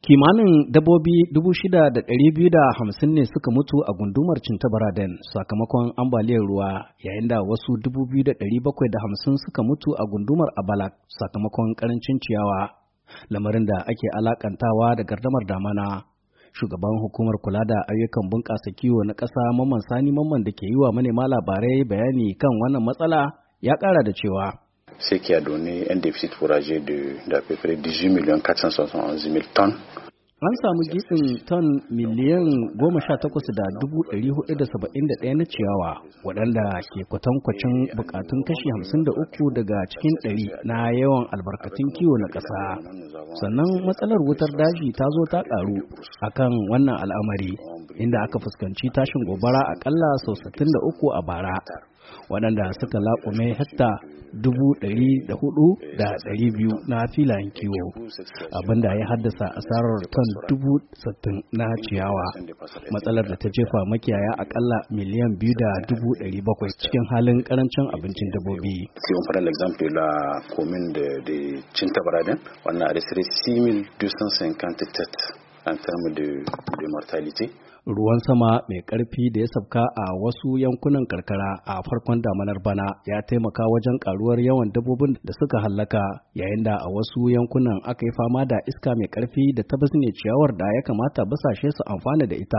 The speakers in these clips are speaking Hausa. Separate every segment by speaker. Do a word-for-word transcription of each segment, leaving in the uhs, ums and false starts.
Speaker 1: Kimanin dabbobi dubu shida da ɗari biyu da hamsin ne suka mutu a gundumar Cintabaraden sakamakon ambaliyar ruwa, yayin da wasu dubu biyu da ɗari bakwai da hamsin suka mutu a gundumar Abalak sakamakon ƙarancin ciyawa, lamarin da ake alakantawa da gardamar damana. Shugaban hukumar kula da ayyukan bunƙasa kiwo na ƙasa Mamman Sani Mamman da ke yi wa manema labarai bayani kan wannan matsala ya ƙara da cewa.
Speaker 2: Ce qui a donné un déficit fourrager de d'à peu près dix-huit millions quatre cent soixante et onze mille tonnes.
Speaker 1: An samu gifin ton miliyan goma sha takwas da dubu ɗari hudu da saba'in da ɗaya na ciyawa, waɗanda ke kwatankwacin bukatun kashi hamsin da uku daga cikin ɗari na yawan albarkatun kiwo na ƙasa. Sannan matsalar wutar daji ta zo ta ƙaru akan wannan al'amari, inda aka fuskanci tashin gobara aƙalla sau sittin da uku a bara, waɗanda suka laƙume hekta dubu ɗari da hudu da ɗari biyu na filayen kiwo, abinda ya haddasa asarar ton dubu sittin na ciyawa, matsalar da ta jefa makiyaya akalla miliyan biyu da dubu ɗari bakwai cikin halin karancin abincin dabbobi.
Speaker 2: Si on prend l'exemple de la commune de, de Cintabaraden, on a resté six mille deux cent cinquante-sept en termes de, de mortalité.
Speaker 1: Ruwan sama mai ƙarfi da ya sabka a wasu yankunan karkara a farkon damanar bana ya taimaka wajen ƙaruwar yawan dabbobin da suka hallaka, yayin da a wasu yankunan aka yi fama da iska mai ƙarfi da ta basne ciyawar da ya kamata basashe su amfana da ita.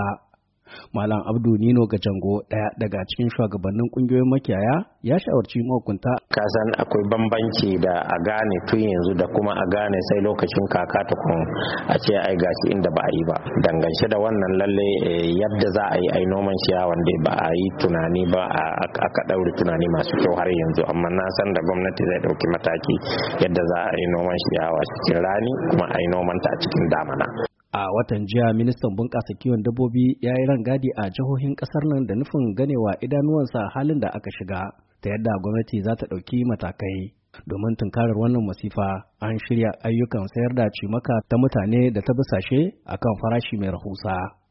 Speaker 1: Malam Abdu Nino Gajango, ɗaya daga cikin shugabannin ƙungiyoyin makiyaya, ya shawarci mahukunta.
Speaker 3: Kasan akwai bambanci da a gane tun yanzu da kuma a gane sai lokacin kaka tukun a ce ai gashi inda ba a yi ba. Dangance da wannan lalle yadda za a yi ai noman ciyawan dai ba a yi tunani ba, aka ɗaure tunani masu kyau har yanzu, amma na san da gwamnati zai ɗauki mataki yadda za a yi noman ciyawa cikin rani kuma a yi nomanta a cikin damana.
Speaker 1: A watan jiya ministan bunƙasa kiwon dabbobi ya yi rangadi a jihohin ƙasar nan da nufin ganewa idanuwansa halin da aka shiga, ta yadda gwamnati za ta ɗauki matakai. Domin tunkarar wannan masifa, an shirya ayyukan sayar da cimaka ta mutane da ta bisashe akan farashi mai rahusa.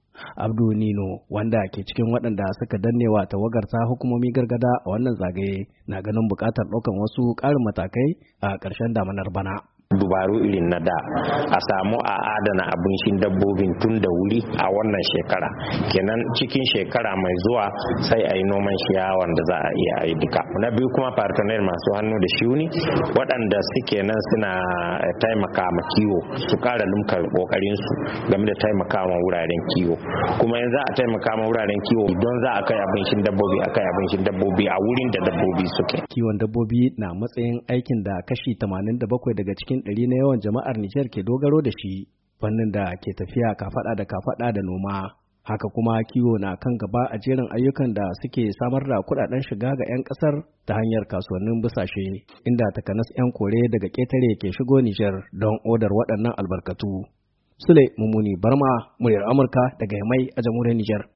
Speaker 1: Abdu Nino, wanda ke cikin waɗanda suka dannewa tawagarta hukumomi gargada a wannan zagaye, na ganin buƙatar ɗaukan wasu ƙarin matakai a ƙarshen damanar bana.
Speaker 3: Dubaru irin na da a samu a adana abincin dabbobin tun da wuri a wannan shekara, kenan cikin shekara mai zuwa sai a yi noman ciyawan da za a iya yi duka. Na biyu kuma partner masu hannu da shuni waɗanda suke nan suna taimaka ma kiwo su ƙara lumkar ƙoƙarin su game da taimaka ma wuraren kiwo, kuma yanzu a taimaka ma wuraren kiwo don za a kai abincin dabbobi a kai abincin dabbobi a wurin da dabbobi suke.
Speaker 1: Kiwon dabbobi na matsayin aikin da kashi tamanin da bakwai daga cikin ɗari na yawan jama'ar Nijar ke dogaro da shi, fannin da ke tafiya kafaɗa da kafaɗa da noma. Haka kuma kiwo na kan gaba a jerin ayyukan da suke samar da kuɗaɗen shiga ga 'yan ƙasar ta hanyar kasuwannin busashe, inda takanas 'yan kore daga ƙetare ke shigo Nijar don odar waɗannan albarkatu. Sule Mumuni Barma, muryar Amurka daga Yamai a jamhuriyar Nijar.